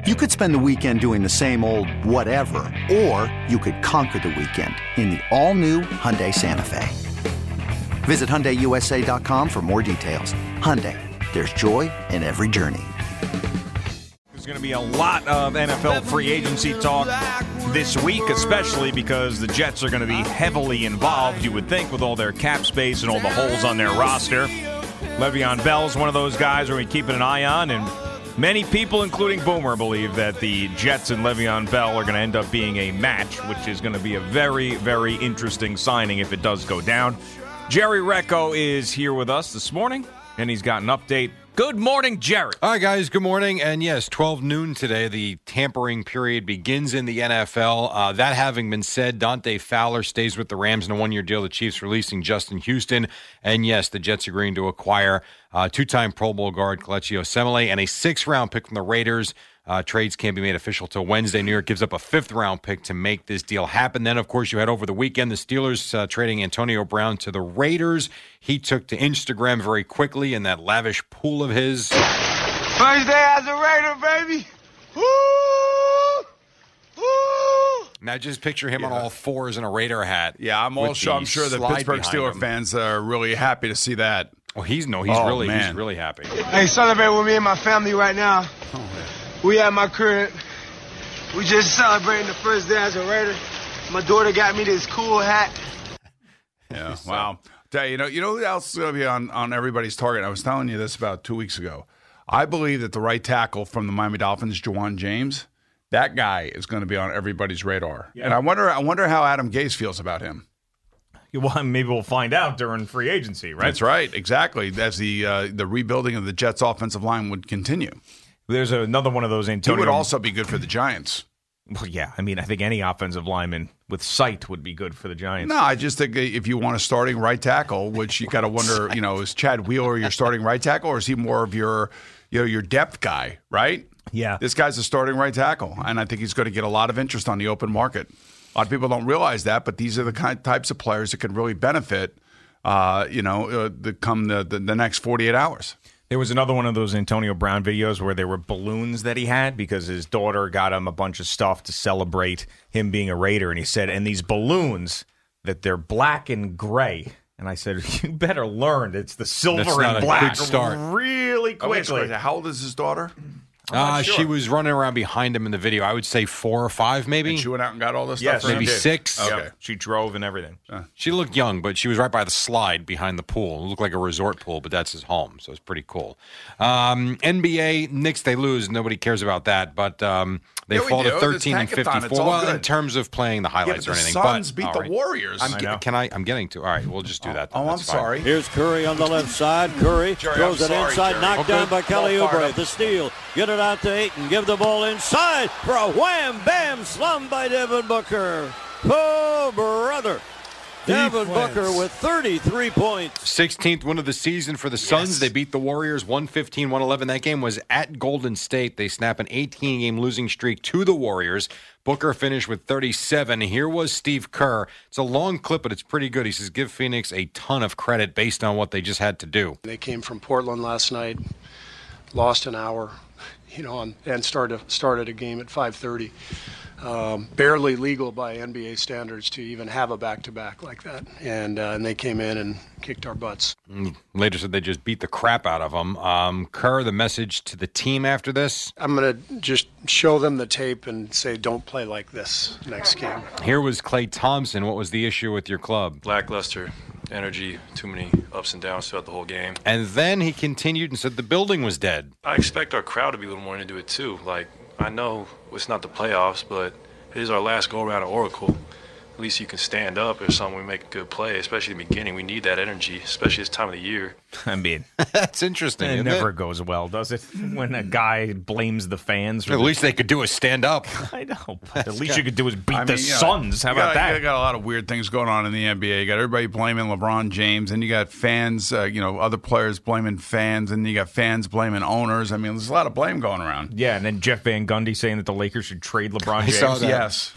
You could spend the weekend doing the same old whatever, or you could conquer the weekend in the all-new Hyundai Santa Fe. Visit HyundaiUSA.com for more details. Hyundai, there's joy in every journey. There's going to be a lot of NFL free agency talk this week, especially because the Jets are going to be heavily involved, you would think, with all their cap space and all the holes on their roster. Le'Veon Bell is one of those guys we're keeping an eye on, and many people, including Boomer, believe that the Jets and Le'Veon Bell are going to end up being a match, which is going to be a very, very interesting signing if it does go down. Jerry Recco is here with us this morning, and he's got an update. Good morning, Jerry. All right, guys, good morning. And yes, 12 noon today, the tampering period begins in the NFL. That having been said, Dante Fowler stays with the Rams in a one-year deal. The Chiefs releasing Justin Houston. And yes, the Jets agreeing to acquire two-time Pro Bowl guard Kelechi Osemele and a sixth-round pick from the Raiders. Trades can't be made official till Wednesday. New York gives up a fifth-round pick to make this deal happen. Then, of course, you had over the weekend the Steelers trading Antonio Brown to the Raiders. He took to Instagram very quickly in that lavish pool of his. First day as a Raider, baby. Woo! Woo! Now, just picture him on all fours in a Raider hat. Yeah, I'm sure the Pittsburgh Steelers fans are really happy to see that. Oh, he's really happy. Hey, celebrate with me and my family right now. Oh, man. We at my crib. We just celebrating the first day as a Raider. My daughter got me this cool hat. Yeah, wow. You know who else is going to be on everybody's target? I was telling you this about 2 weeks ago. I believe that the right tackle from the Miami Dolphins, Juwan James, that guy is going to be on everybody's radar. Yeah. And I wonder how Adam Gase feels about him. Well, maybe we'll find out during free agency, right? That's right, exactly. As the rebuilding of the Jets' offensive line would continue. There's another one of those Antonio. He would also be good for the Giants. Well, yeah. I mean, I think any offensive lineman with sight would be good for the Giants. No, I just think if you want a starting right tackle, which you got to wonder, is Chad Wheeler your starting right tackle, or is he more of your depth guy, right? Yeah. This guy's a starting right tackle, and I think he's going to get a lot of interest on the open market. A lot of people don't realize that, but these are the types of players that can really benefit, come the next 48 hours. There was another one of those Antonio Brown videos where there were balloons that he had because his daughter got him a bunch of stuff to celebrate him being a Raider. And he said, and these balloons, that they're black and gray. And I said, you better learn. It's the silver and black. Good start. Really quickly. How old is his daughter? Sure. She was running around behind him in the video. I would say 4 or 5, maybe. And she went out and got all this stuff? Yes, maybe 6. Okay. She drove and everything. She looked young, but she was right by the slide behind the pool. It looked like a resort pool, but that's his home, so it's pretty cool. NBA, Knicks, they lose. Nobody cares about that, but they fall to 13 and 54. Well, in terms of playing the highlights or anything. The Suns beat the Warriors. I'm getting to. All right, we'll just do that. Then. I'm sorry. Here's Curry on the left side. Curry throws it inside, knocked down by Kelly Oubre. The steal. Get it out to Ayton. Give the ball inside for a wham-bam slum by Devin Booker. Oh, brother. Devin Booker with 33 points. 16th win of the season for the Suns. Yes. They beat the Warriors 115-111. That game was at Golden State. They snap an 18-game losing streak to the Warriors. Booker finished with 37. Here was Steve Kerr. It's a long clip, but it's pretty good. He says, give Phoenix a ton of credit based on what they just had to do. They came from Portland last night, lost an hour, and started a game at 5:30. Barely legal by NBA standards to even have a back-to-back like that. And they came in and kicked our butts. Later said they just beat the crap out of them. Kerr, the message to the team after this? I'm going to just show them the tape and say, don't play like this next game. Here was Klay Thompson. What was the issue with your club? Lackluster energy, too many ups and downs throughout the whole game. And then he continued and said the building was dead. I expect our crowd to be a little more into it too. I know it's not the playoffs, but it is our last go-around at Oracle. At least you can stand up if someone make a good play, especially in the beginning. We need that energy, especially this time of the year. I mean, that's interesting. It never goes well, does it? When a guy blames the fans. At least they could do is stand up. I know. But at least you could do is beat the Suns. How about that? You got a lot of weird things going on in the NBA. You got everybody blaming LeBron James, and you got fans, other players blaming fans, and you got fans blaming owners. I mean, there's a lot of blame going around. Yeah, and then Jeff Van Gundy saying that the Lakers should trade LeBron James. I saw that. Yes.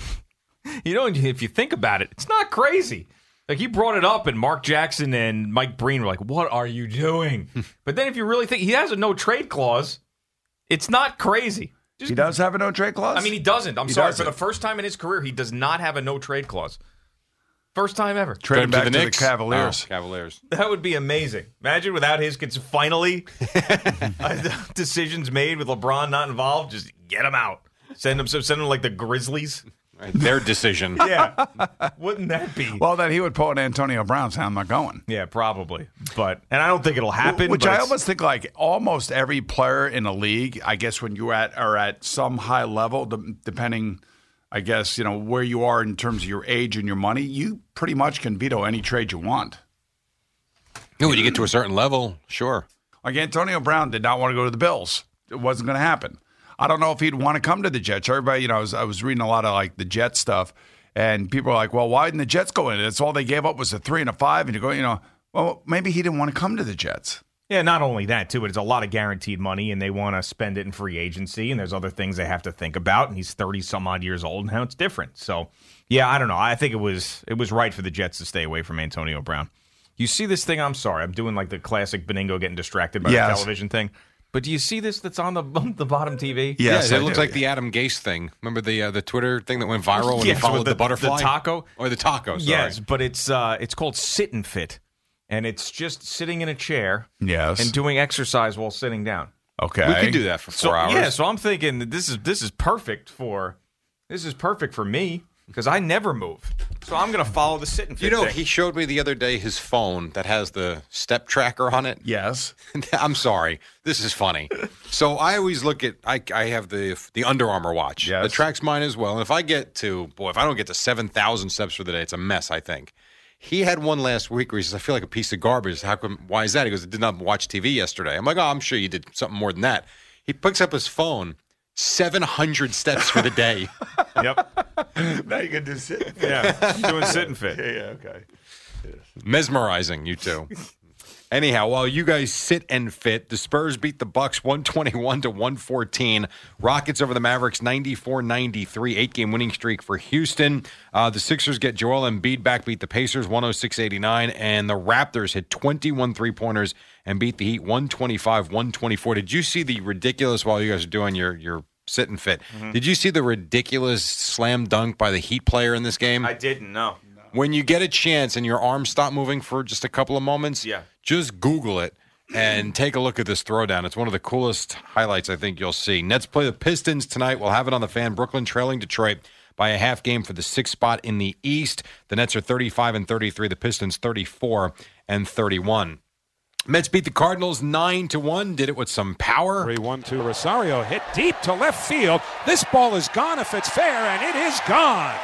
If you think about it, it's not crazy. Like, he brought it up, and Mark Jackson and Mike Breen were like, what are you doing? But then if you really think, he has a no-trade clause. It's not crazy. He does have a no-trade clause? I mean, he doesn't. I'm sorry. For the first time in his career, he does not have a no-trade clause. First time ever. Trade him back to the Knicks? Cavaliers. Oh, Cavaliers. That would be amazing. Imagine without his finally decisions made with LeBron not involved. Just get him out. Send him like the Grizzlies. Right, their decision. Yeah. Wouldn't that be? Well, then he would pull an Antonio Brown, saying, I'm not going. Yeah, probably. And I don't think it'll happen. Which I almost think like almost every player in the league, I guess when you are at some high level, depending, I guess, where you are in terms of your age and your money, you pretty much can veto any trade you want. When you get to a certain level, sure. Like Antonio Brown did not want to go to the Bills. It wasn't going to happen. I don't know if he'd want to come to the Jets. Everybody, I was reading a lot of like the Jets stuff, and people are like, well, why didn't the Jets go in? That's all they gave up was a 3 and a 5. And you go, well, maybe he didn't want to come to the Jets. Yeah, not only that, too, but it's a lot of guaranteed money, and they want to spend it in free agency, and there's other things they have to think about, and he's 30-some-odd years old, and now it's different. So, yeah, I don't know. I think it was right for the Jets to stay away from Antonio Brown. You see this thing? I'm sorry. I'm doing like the classic Beningo getting distracted by the television thing. But do you see this that's on the bottom TV? Yes, it looks like the Adam Gase thing. Remember the Twitter thing that went viral when he followed the butterfly? The taco? Or the taco, sorry. Yes, but it's called Sit and Fit. And it's just sitting in a chair and doing exercise while sitting down. Okay. We could do that for 4 hours. Yeah, so I'm thinking that this is perfect for me because I never move. So I'm going to follow the Sit and Fit thing. He showed me the other day his phone that has the step tracker on it. Yes. I'm sorry. This is funny. So I always look at I have the Under Armour watch. Yes. That tracks mine as well. And if I don't get to 7,000 steps for the day, it's a mess, I think. He had one last week where he says, I feel like a piece of garbage. Why is that? He goes, I did not watch TV yesterday. I'm like, I'm sure you did something more than that. He picks up his phone, 700 steps for the day. Yep. Now you can do Sit and Fit. Yeah, doing Sit and Fit. Yeah, okay. Yes. Mesmerizing, you two. Anyhow, while you guys sit and fit, the Spurs beat the Bucks 121-114. Rockets over the Mavericks 94-93, 8-game winning streak for Houston. The Sixers get Joel Embiid back, beat the Pacers 106-89, and the Raptors hit 21 three-pointers and beat the Heat 125-124. Did you see the ridiculous, while you guys are doing your sit and fit, did you see the ridiculous slam dunk by the Heat player in this game? I didn't, no. When you get a chance and your arms stop moving for just a couple of moments, just Google it and take a look at this throwdown. It's one of the coolest highlights I think you'll see. Nets play the Pistons tonight. We'll have it on the Fan. Brooklyn trailing Detroit by a half game for the 6th spot in the East. The Nets are 35-33. The Pistons 34-31. Mets beat the Cardinals 9-1. Did it with some power. 3-1 to Rosario. Hit deep to left field. This ball is gone if it's fair, and it is gone.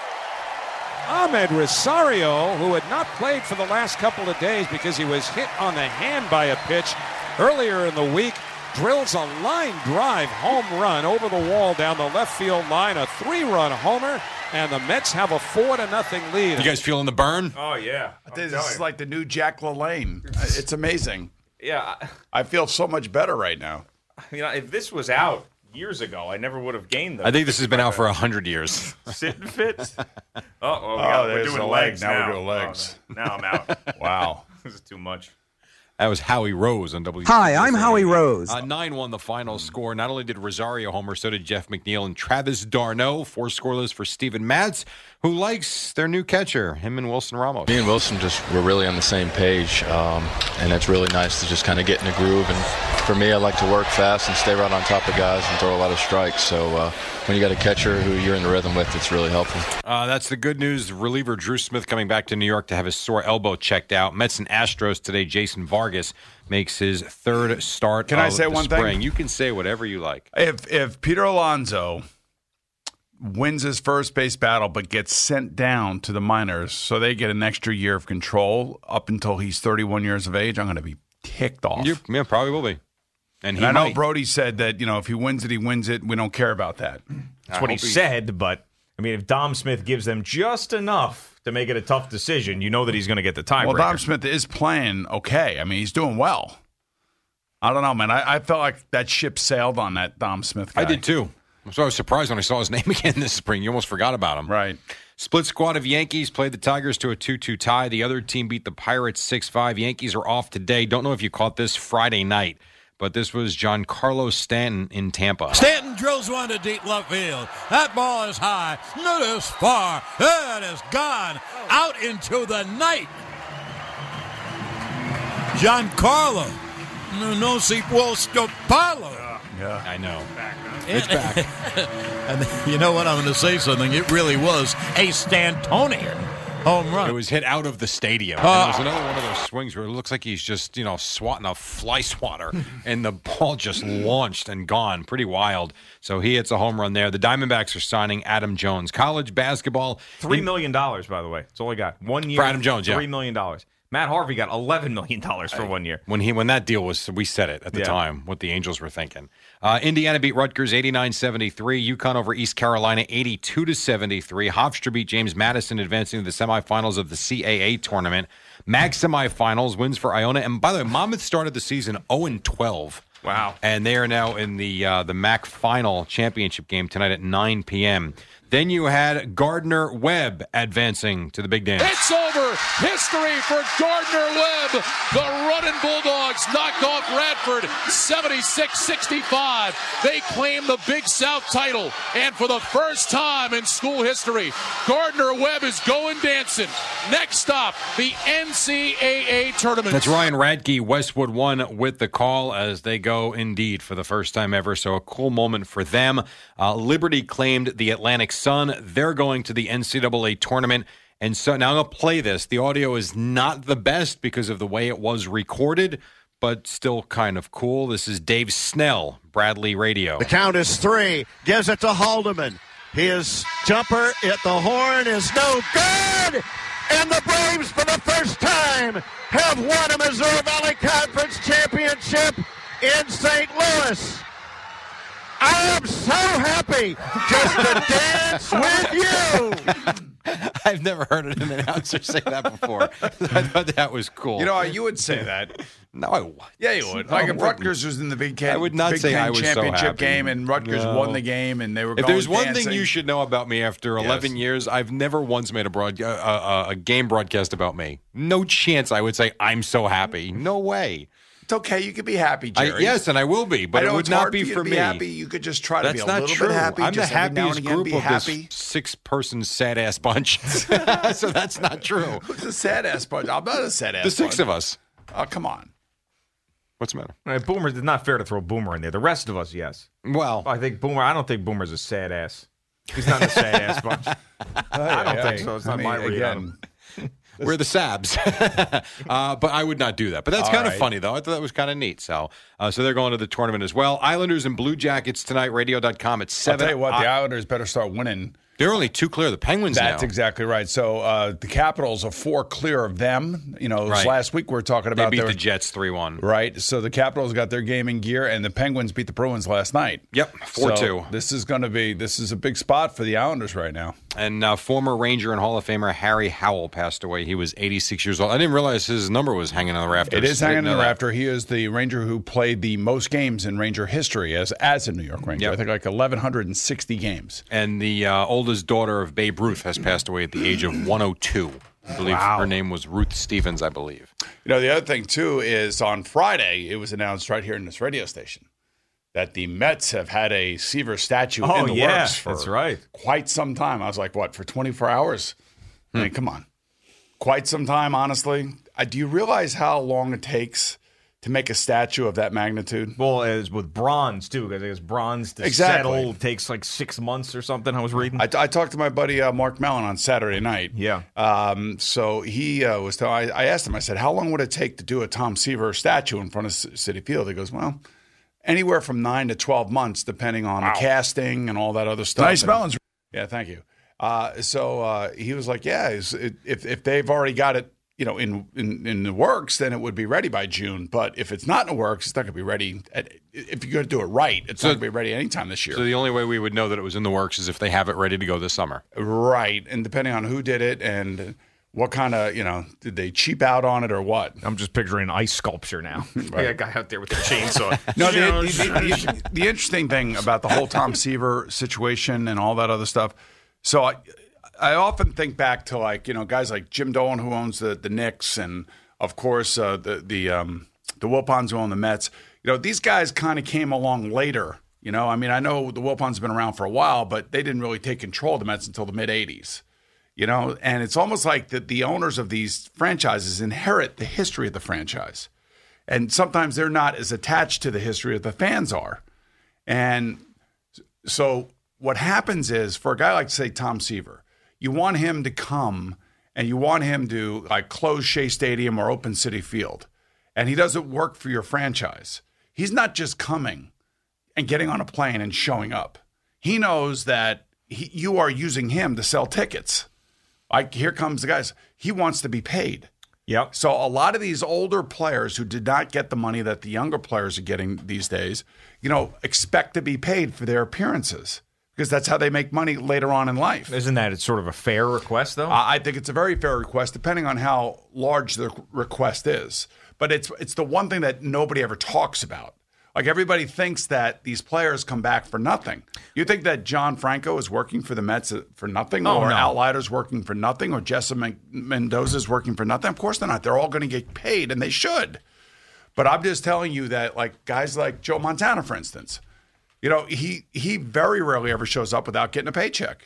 Ahmed Rosario, who had not played for the last couple of days because he was hit on the hand by a pitch earlier in the week, drills a line drive home run over the wall down the left field line, a 3-run homer, and the Mets have a 4-0 lead. You guys feeling the burn? Oh, yeah. This is like the new Jack LaLanne. It's amazing. Yeah. I feel so much better right now. If this was out years ago, I never would have gained them. I think this has been out for 100 years. Sit and Fit. We're doing legs now. We're doing legs. Now I'm out. Wow. This is too much. That was Howie Rose on WCW. Hi, I'm Howie Rose. 9-1 the final score. Not only did Rosario homer, so did Jeff McNeil and Travis d'Arnaud. 4 scoreless for Steven Matz, who likes their new catcher, him and Wilson Ramos. Me and Wilson were really on the same page, and it's really nice to just kind of get in a groove. And for me, I like to work fast and stay right on top of guys and throw a lot of strikes. So when you got a catcher who you're in the rhythm with, it's really helpful. That's the good news. Reliever Drew Smith coming back to New York to have his sore elbow checked out. Mets and Astros today. Jason Vargas makes his 3rd start. Can I say one thing? You can say whatever you like. If Peter Alonso wins his first base battle but gets sent down to the minors so they get an extra year of control up until he's 31 years of age, I'm going to be ticked off. Yeah, probably will be. And I know Brody said that, if he wins it, he wins it. We don't care about that. That's what he said, but, if Dom Smith gives them just enough to make it a tough decision, you know that he's going to get the tiebreaker. Well, Dom Smith is playing okay. He's doing well. I don't know, man. I felt like that ship sailed on that Dom Smith guy. I did, too. So I was surprised when I saw his name again this spring. You almost forgot about him. Right. Split squad of Yankees played the Tigers to a 2-2 tie. The other team beat the Pirates 6-5. Yankees are off today. Don't know if you caught this Friday night, but this was Giancarlo Stanton in Tampa. Stanton drills one to deep left field. That ball is high. It is far. It is gone out into the night. Giancarlo. No si può stopparlo. Yeah, I know. It's back. And you know what? I'm going to say something. It really was a Stantonian home run. It was hit out of the stadium. And it was another one of those swings where it looks like he's just, swatting a fly swatter, and the ball just launched and gone. Pretty wild. So he hits a home run there. The Diamondbacks are signing Adam Jones. College basketball. $3 million, by the way. That's all he got. 1 year. For Adam Jones, $3 million. Matt Harvey got $11 million for 1 year. When that deal was, we said it at the time, what the Angels were thinking. Indiana beat Rutgers 89-73. UConn over East Carolina 82-73. Hofstra beat James Madison, advancing to the semifinals of the CAA tournament. MAC semifinals, wins for Iona. And by the way, Monmouth started the season 0-12. Wow. And they are now in the MAC final championship game tonight at 9 p.m. Then you had Gardner-Webb advancing to the big dance. It's over. History for Gardner-Webb. The Runnin' Bulldogs knocked off Radford 76-65. They claim the Big South title. And for the first time in school history, Gardner-Webb is going dancing. Next stop, the NCAA tournament. That's Ryan Radke. Westwood won with the call as they go indeed for the first time ever. So a cool moment for them. Liberty claimed the Atlantic Sun. They're going to the NCAA tournament. And so now I'm going to play this. The audio is not the best because of the way it was recorded, but still kind of cool. This is Dave Snell, Bradley Radio. The count is 3. Gives it to Haldeman. His jumper at the horn is no good. And the Braves, for the first time, have won a Missouri Valley Conference championship in St. Louis. I am so happy just to dance with you. I've never heard an announcer say that before. I thought that was cool. You would say that. No, I would. Yeah, you would. Like if Rutgers was in the Big Ten, I would not Big say Ten I was championship so happy. game, and Rutgers won the game, and they were. If going there's one dancing. thing you should know about me after 11 years, I've never once made a game broadcast about me. No chance I would say I'm so happy. No way. It's okay. You could be happy, Jerry. Yes, and I will be, but it would not be for me. Happy. You could just try to be a not little true. bit happy. I'm the just every now and happiest again, group be of happy. this 6-person sad-ass bunch. So that's not true. Who's a sad-ass bunch? I'm not a sad-ass bunch. The 6 of us. Oh, come on. What's the matter? Right, Boomer, it's not fair to throw Boomer in there. The rest of us, yes. Well, I don't think Boomer's a sad ass. He's not a sad ass bunch. I don't think so. It's not my read on him. We're the Sabs. But I would not do that. But that's kind of funny, though. I thought that was kind of neat. So they're going to the tournament as well. Islanders and Blue Jackets tonight, radio.com at 7. I'll tell you what, the Islanders better start winning. They're only 2 clear of the Penguins now. That's exactly right. So the Capitals are 4 clear of them. Last week we were talking about they beat the Jets 3-1. Right. So the Capitals got their game in gear, and the Penguins beat the Bruins last night. Yep, 4-2. So this is a big spot for the Islanders right now. And former Ranger and Hall of Famer Harry Howell passed away. He was 86 years old. I didn't realize his number was hanging on the rafters. It is hanging on the rafter. He is the Ranger who played the most games in Ranger history as a New York Ranger. Yep. I think like 1,160 games. And the oldest daughter of Babe Ruth has passed away at the age of 102. I believe her name was Ruth Stevens, I believe. The other thing, too, is on Friday, it was announced right here in this radio station that the Mets have had a Seaver statue in the works for quite some time. I was like, what, for 24 hours? I mean, come on. Quite some time, honestly. Do you realize how long it takes to make a statue of that magnitude? Well, it's with bronze, too, because I guess bronze to settle takes like 6 months or something, I was reading. I talked to my buddy Mark Mellon on Saturday night. Yeah. So he was telling, I asked him, I said, how long would it take to do a Tom Seaver statue in front of Citi Field? He goes, well, anywhere from 9 to 12 months, depending on the casting and all that other stuff. Nice Mellon's. Yeah, thank you. So he was like, yeah, if they've already got it, in the works, then it would be ready by June. But if it's not in the works, it's not going to be ready. If you're going to do it right, it's not going to be ready anytime this year. So the only way we would know that it was in the works is if they have it ready to go this summer. Right. And depending on who did it and what kind of, did they cheap out on it or what? I'm just picturing an ice sculpture now. Right. A guy out there with a chainsaw. No, the interesting thing about the whole Tom Seaver situation and all that other stuff, so I often think back to guys like Jim Dolan who owns the Knicks and of course the Wilpons who own the Mets. these guys kind of came along later. I mean, I know the Wilpons have been around for a while, but they didn't really take control of the Mets until the mid-'80s. And it's almost like the owners of these franchises inherit the history of the franchise. And sometimes they're not as attached to the history as the fans are. And so what happens is, for a guy like, say, Tom Seaver, you want him to come and you want him to like close Shea Stadium or open Citi Field. And he doesn't work for your franchise. He's not just coming and getting on a plane and showing up. He knows that you are using him to sell tickets. Like, here comes the guys. He wants to be paid. Yep. So a lot of these older players who did not get the money that the younger players are getting these days, expect to be paid for their appearances because that's how they make money later on in life. Isn't that sort of a fair request, though? I think it's a very fair request, depending on how large the request is. But it's the one thing that nobody ever talks about. Like, everybody thinks that these players come back for nothing. You think that John Franco is working for the Mets for nothing, or no. Outlider's working for nothing, or Jessa Mendoza's working for nothing? Of course they're not. They're all going to get paid, and they should. But I'm just telling you that, like, guys like Joe Montana, for instance, he very rarely ever shows up without getting a paycheck.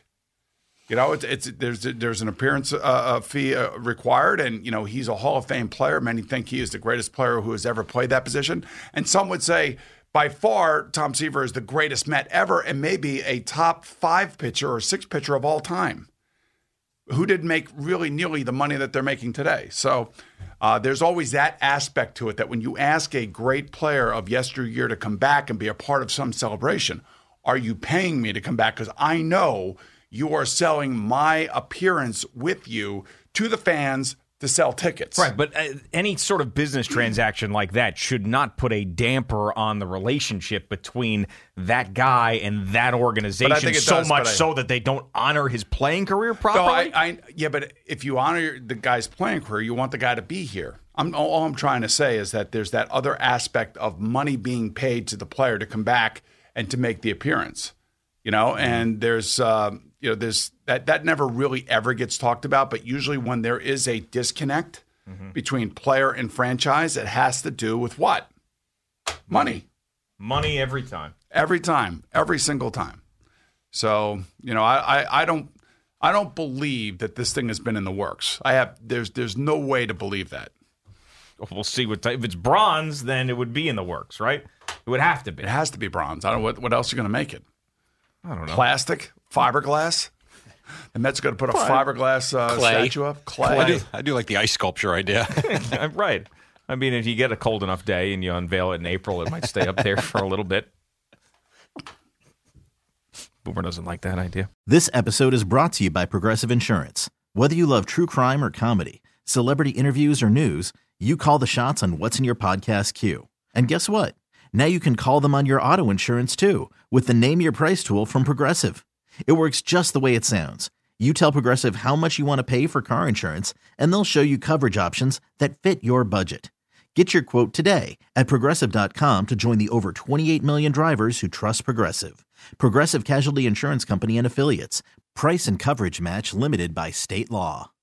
There's an appearance fee required, and he's a Hall of Fame player. Many think he is the greatest player who has ever played that position, and some would say by far Tom Seaver is the greatest Met ever, and maybe a top 5 pitcher or 6 pitcher of all time, who didn't make really nearly the money that they're making today. So there's always that aspect to it, that when you ask a great player of yesteryear to come back and be a part of some celebration, are you paying me to come back? Because I know you are selling my appearance with you to the fans to sell tickets. Right, but any sort of business transaction like that should not put a damper on the relationship between that guy and that organization so that they don't honor his playing career properly? But if you honor the guy's playing career, you want the guy to be here. All I'm trying to say is that there's that other aspect of money being paid to the player to come back and to make the appearance. And there's that never really ever gets talked about, but usually when there is a disconnect between player and franchise, it has to do with what? Money. Money every time. Every time. Every single time. So, I don't believe that this thing has been in the works. There's no way to believe that. We'll see if it's bronze, then it would be in the works, right? It would have to be. It has to be bronze. I don't know what else you're going to make it. I don't know. Plastic? Fiberglass? The Mets going to put a fiberglass statue up? Clay? I do like the ice sculpture idea. Right. I mean, if you get a cold enough day and you unveil it in April, it might stay up there for a little bit. Boomer doesn't like that idea. This episode is brought to you by Progressive Insurance. Whether you love true crime or comedy, celebrity interviews or news, you call the shots on what's in your podcast queue. And guess what? Now you can call them on your auto insurance too, with the Name Your Price tool from Progressive. It works just the way it sounds. You tell Progressive how much you want to pay for car insurance, and they'll show you coverage options that fit your budget. Get your quote today at Progressive.com to join the over 28 million drivers who trust Progressive. Progressive Casualty Insurance Company and Affiliates. Price and coverage match limited by state law.